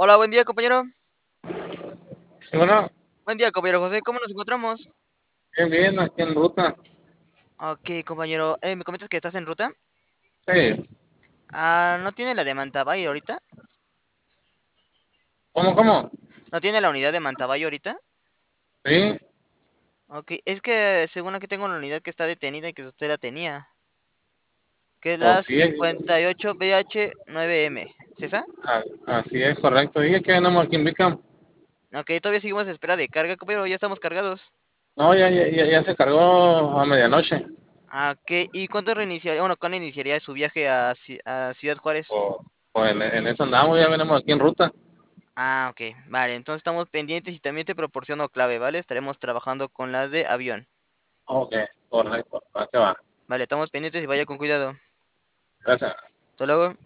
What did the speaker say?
Hola, buen día, compañero. Sí, bueno, Buen día, compañero José. ¿Cómo nos encontramos? bien, bien, aquí en ruta. Ok, compañero. ¿Me comentas que estás en ruta? Sí, ¿No tiene la de Mantabay ahorita? ¿cómo? ¿No tiene la unidad de Mantabay ahorita? Sí, Ok, es que según aquí tengo la unidad que está detenida y que usted la tenía. Que es o la sí, 58BH9M. ¿Es esa? así es correcto. Y que venimos aquí en Bicam. Ok, todavía seguimos a espera de carga, compañero. Ya estamos cargados. No, ya se cargó a medianoche. Ok, ¿y cuándo reiniciaría? Bueno, ¿cuándo iniciaría su viaje a Ciudad Juárez? O en eso andamos, ya venimos aquí en ruta. Ok, vale. Entonces estamos pendientes y también te proporciono clave, ¿vale? Estaremos trabajando con la de avión. Ok, correcto. ¿A qué va? Vale, estamos pendientes y vaya con cuidado. Gracias. Hasta luego.